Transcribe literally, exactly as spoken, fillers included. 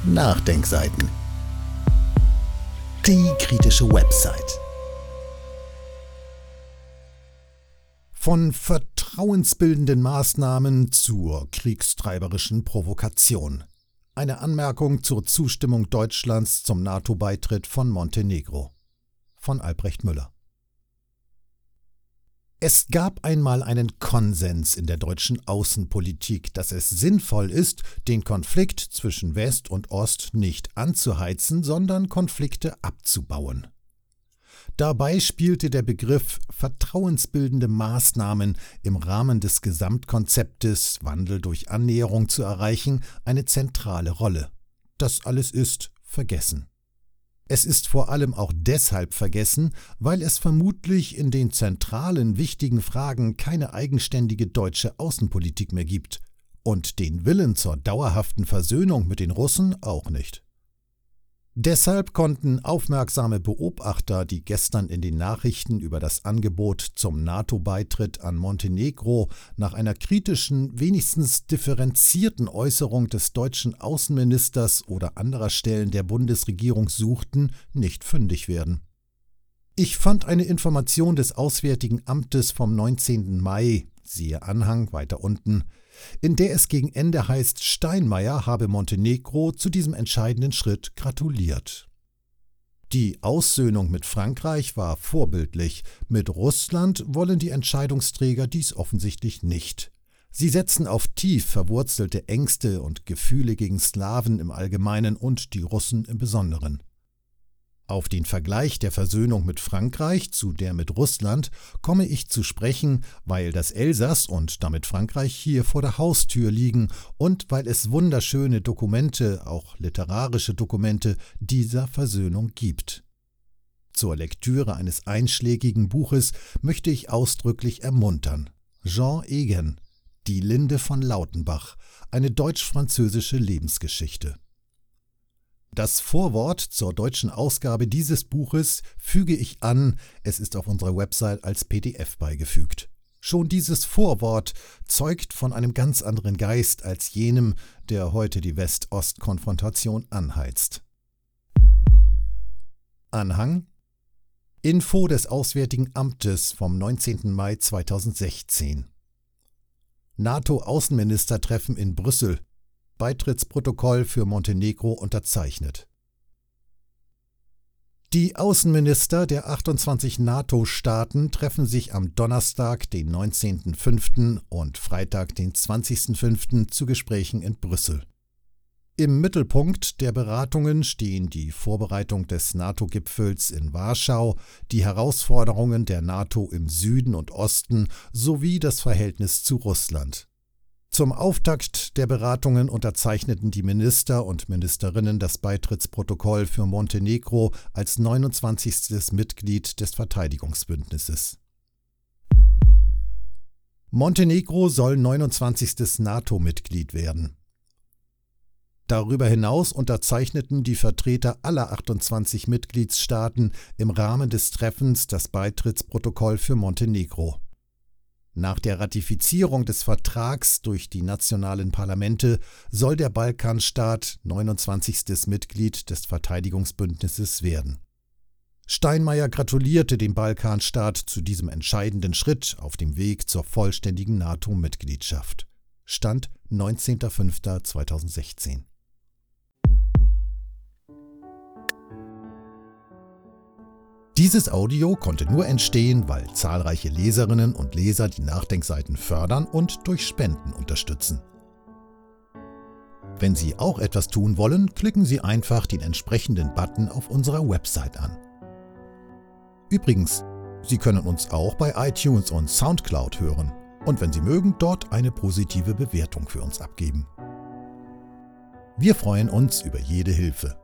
Nachdenkseiten. Die kritische Website. Von vertrauensbildenden Maßnahmen zur kriegstreiberischen Provokation. Eine Anmerkung zur Zustimmung Deutschlands zum NATO-Beitritt von Montenegro. Von Albrecht Müller. Es gab einmal einen Konsens in der deutschen Außenpolitik, dass es sinnvoll ist, den Konflikt zwischen West und Ost nicht anzuheizen, sondern Konflikte abzubauen. Dabei spielte der Begriff vertrauensbildende Maßnahmen im Rahmen des Gesamtkonzeptes Wandel durch Annäherung zu erreichen eine zentrale Rolle. Das alles ist vergessen. Es ist vor allem auch deshalb vergessen, weil es vermutlich in den zentralen, wichtigen Fragen keine eigenständige deutsche Außenpolitik mehr gibt und den Willen zur dauerhaften Versöhnung mit den Russen auch nicht. Deshalb konnten aufmerksame Beobachter, die gestern in den Nachrichten über das Angebot zum NATO-Beitritt an Montenegro nach einer kritischen, wenigstens differenzierten Äußerung des deutschen Außenministers oder anderer Stellen der Bundesregierung suchten, nicht fündig werden. Ich fand eine Information des Auswärtigen Amtes vom neunzehnten Mai, siehe Anhang weiter unten, in der es gegen Ende heißt, Steinmeier habe Montenegro zu diesem entscheidenden Schritt gratuliert. Die Aussöhnung mit Frankreich war vorbildlich, mit Russland wollen die Entscheidungsträger dies offensichtlich nicht. Sie setzen auf tief verwurzelte Ängste und Gefühle gegen Slawen im Allgemeinen und die Russen im Besonderen. Auf den Vergleich der Versöhnung mit Frankreich zu der mit Russland komme ich zu sprechen, weil das Elsass und damit Frankreich hier vor der Haustür liegen und weil es wunderschöne Dokumente, auch literarische Dokumente, dieser Versöhnung gibt. Zur Lektüre eines einschlägigen Buches möchte ich ausdrücklich ermuntern. Jean Egen, Die Linde von Lautenbach, eine deutsch-französische Lebensgeschichte. Das Vorwort zur deutschen Ausgabe dieses Buches füge ich an, es ist auf unserer Website als P D F beigefügt. Schon dieses Vorwort zeugt von einem ganz anderen Geist als jenem, der heute die West-Ost-Konfrontation anheizt. Anhang: Info des Auswärtigen Amtes vom neunzehnten Mai zweitausendsechzehn. NATO-Außenministertreffen in Brüssel. Beitrittsprotokoll für Montenegro unterzeichnet. Die Außenminister der achtundzwanzig NATO-Staaten treffen sich am Donnerstag, den neunzehnten fünften und Freitag, den zwanzigsten fünften zu Gesprächen in Brüssel. Im Mittelpunkt der Beratungen stehen die Vorbereitung des NATO-Gipfels in Warschau, die Herausforderungen der NATO im Süden und Osten sowie das Verhältnis zu Russland. Zum Auftakt der Beratungen unterzeichneten die Minister und Ministerinnen das Beitrittsprotokoll für Montenegro als neunundzwanzigstes Mitglied des Verteidigungsbündnisses. Montenegro soll neunundzwanzigstes NATO-Mitglied werden. Darüber hinaus unterzeichneten die Vertreter aller achtundzwanzig Mitgliedstaaten im Rahmen des Treffens das Beitrittsprotokoll für Montenegro. Nach der Ratifizierung des Vertrags durch die nationalen Parlamente soll der Balkanstaat neunundzwanzigstes Mitglied des Verteidigungsbündnisses werden. Steinmeier gratulierte dem Balkanstaat zu diesem entscheidenden Schritt auf dem Weg zur vollständigen NATO-Mitgliedschaft. Stand neunzehnter fünfter zweitausendsechzehn. Dieses Audio konnte nur entstehen, weil zahlreiche Leserinnen und Leser die Nachdenkseiten fördern und durch Spenden unterstützen. Wenn Sie auch etwas tun wollen, klicken Sie einfach den entsprechenden Button auf unserer Website an. Übrigens, Sie können uns auch bei iTunes und Soundcloud hören und wenn Sie mögen, dort eine positive Bewertung für uns abgeben. Wir freuen uns über jede Hilfe.